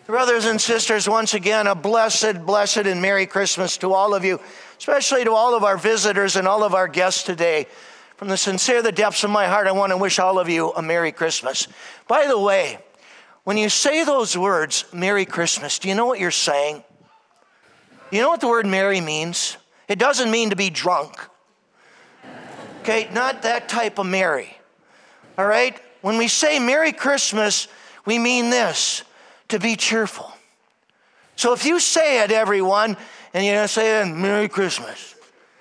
Brothers and sisters, once again, a blessed, blessed and Merry Christmas to all of you, especially to all of our visitors and all of our guests today. From the depths of my heart, I want to wish all of you a Merry Christmas. By the way, when you say those words, Merry Christmas, do you know what you're saying? You know what the word merry means? It doesn't mean to be drunk. Okay, not that type of merry. All right? When we say Merry Christmas, we mean this, to be cheerful. So if you say it, everyone, and you're going to say Merry Christmas,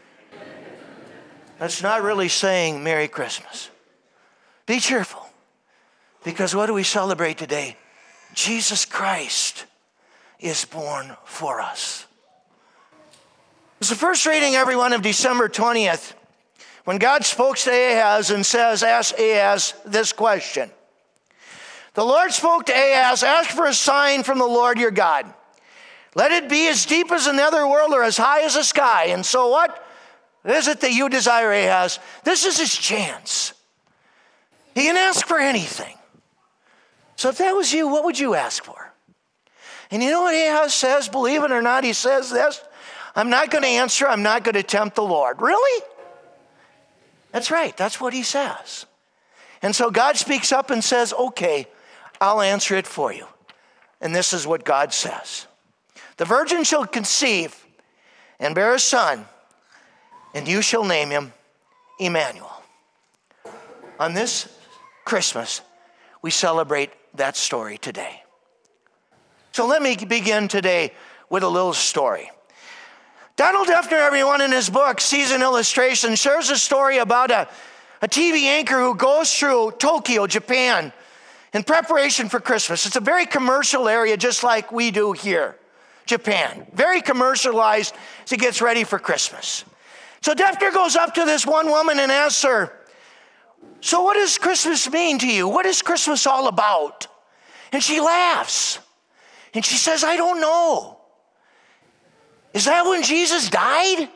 that's not really saying Merry Christmas. Be cheerful. Because what do we celebrate today? Jesus Christ is born for us. It's the first reading, everyone, of December 20th, when God spoke to Ahaz and says, ask Ahaz this question. The Lord spoke to Ahaz, ask for a sign from the Lord your God. Let it be as deep as the netherworld or as high as the sky. And so what is it that you desire, Ahaz? This is his chance. He can ask for anything. So if that was you, what would you ask for? And you know what Ahaz says? Believe it or not, he says this. I'm not going to answer. I'm not going to tempt the Lord. Really? That's right. That's what he says. And so God speaks up and says, okay, I'll answer it for you. And this is what God says. The virgin shall conceive and bear a son, and you shall name him Emmanuel. On this Christmas, we celebrate that story today. So let me begin today with a little story. Donald Duffner, everyone, in his book, Season Illustration, shares a story about a TV anchor who goes through Tokyo, Japan, in preparation for Christmas. It's a very commercial area, just like we do here, Japan. Very commercialized as it gets ready for Christmas. So Duffner goes up to this one woman and asks her, so what does Christmas mean to you? What is Christmas all about? And she laughs. And she says, I don't know. Is that when Jesus died?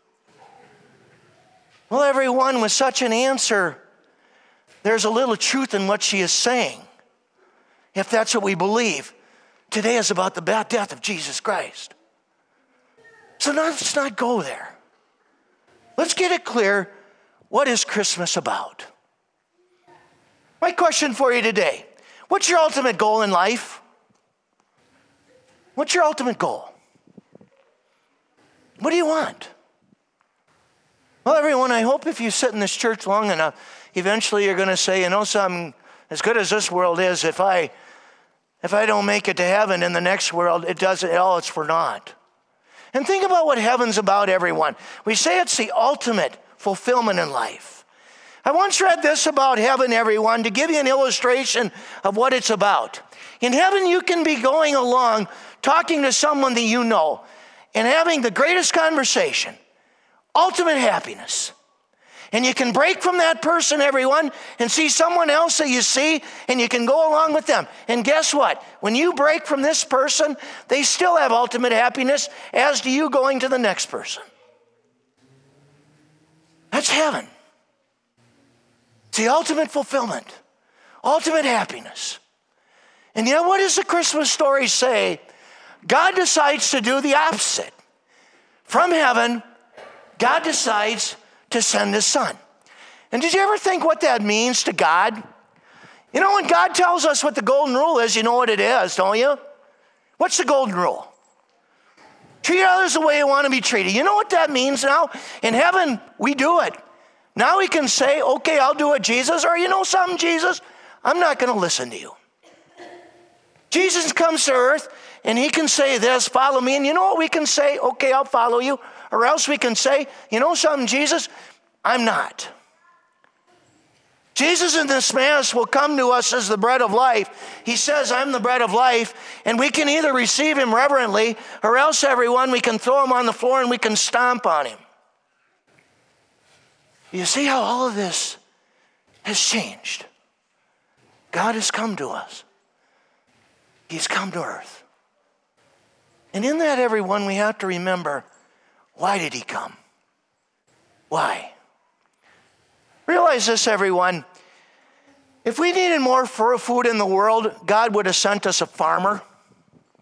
Well, everyone, with such an answer, there's a little truth in what she is saying. If that's what we believe, today is about the death of Jesus Christ. So let's not go there. Let's get it clear. What is Christmas about? My question for you today. What's your ultimate goal in life? What's your ultimate goal? What do you want? Well, everyone, I hope if you sit in this church long enough, eventually you're going to say, you know something, as good as this world is, if I don't make it to heaven in the next world, it's for naught. And think about what heaven's about, everyone. We say it's the ultimate fulfillment in life. I once read this about heaven, everyone, to give you an illustration of what it's about. In heaven, you can be going along, talking to someone that you know, and having the greatest conversation, ultimate happiness. And you can break from that person, everyone, and see someone else that you see, and you can go along with them. And guess what? When you break from this person, they still have ultimate happiness, as do you going to the next person. That's heaven. It's the ultimate fulfillment, ultimate happiness. And yet, what does the Christmas story say? God decides to do the opposite. From heaven, God decides to send his son. And did you ever think what that means to God? You know, when God tells us what the golden rule is, you know what it is, don't you? What's the golden rule? Treat others the way you want to be treated. You know what that means now? In heaven, we do it. Now we can say, okay, I'll do it, Jesus. Or you know something, Jesus? I'm not going to listen to you. Jesus comes to earth, and he can say this, follow me. And you know what we can say? Okay, I'll follow you. Or else we can say, you know something, Jesus? I'm not. Jesus in this Mass will come to us as the bread of life. He says, I'm the bread of life. And we can either receive him reverently, or else, everyone, we can throw him on the floor and we can stomp on him. You see how all of this has changed. God has come to us. He's come to earth. And in that, everyone, we have to remember, why did he come? Why? Realize this, everyone. If we needed more food in the world, God would have sent us a farmer.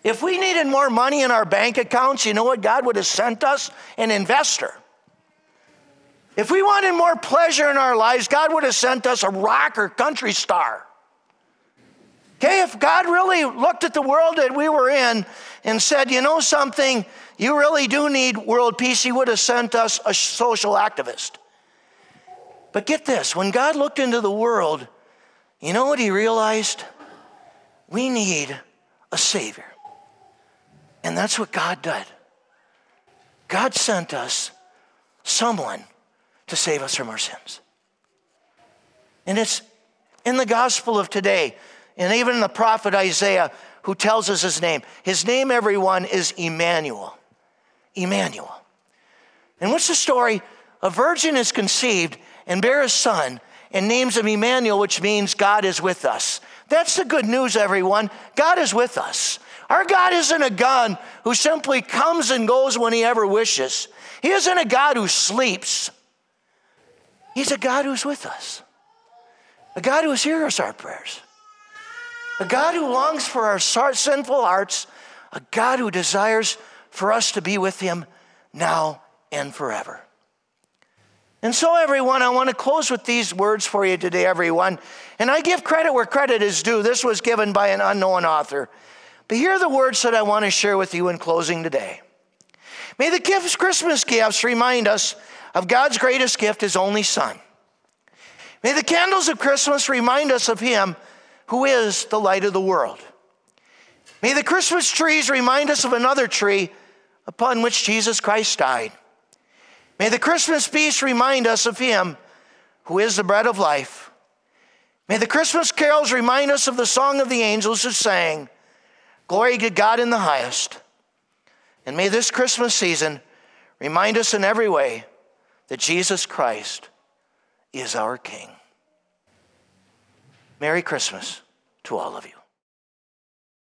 If we needed more money in our bank accounts, you know what? God would have sent us an investor. If we wanted more pleasure in our lives, God would have sent us a rock or country star. Okay, if God really looked at the world that we were in and said, you know something, you really do need world peace, he would have sent us a social activist. But get this, when God looked into the world, you know what he realized? We need a Savior. And that's what God did. God sent us someone to save us from our sins. And it's in the gospel of today, and even in the prophet Isaiah, who tells us his name. His name, everyone, is Emmanuel. Emmanuel. And what's the story? A virgin is conceived and bears a son and names him Emmanuel, which means God is with us. That's the good news, everyone. God is with us. Our God isn't a God who simply comes and goes when he ever wishes. He isn't a God who sleeps. He's a God who's with us. A God who hears our prayers. A God who longs for our sinful hearts. A God who desires for us to be with him now and forever. And so, everyone, I want to close with these words for you today, everyone. And I give credit where credit is due. This was given by an unknown author. But here are the words that I want to share with you in closing today. May the Christmas gifts remind us of God's greatest gift, his only Son. May the candles of Christmas remind us of him who is the light of the world. May the Christmas trees remind us of another tree upon which Jesus Christ died. May the Christmas feast remind us of him who is the bread of life. May the Christmas carols remind us of the song of the angels who sang, "Glory to God in the highest." And may this Christmas season remind us in every way that Jesus Christ is our King. Merry Christmas to all of you.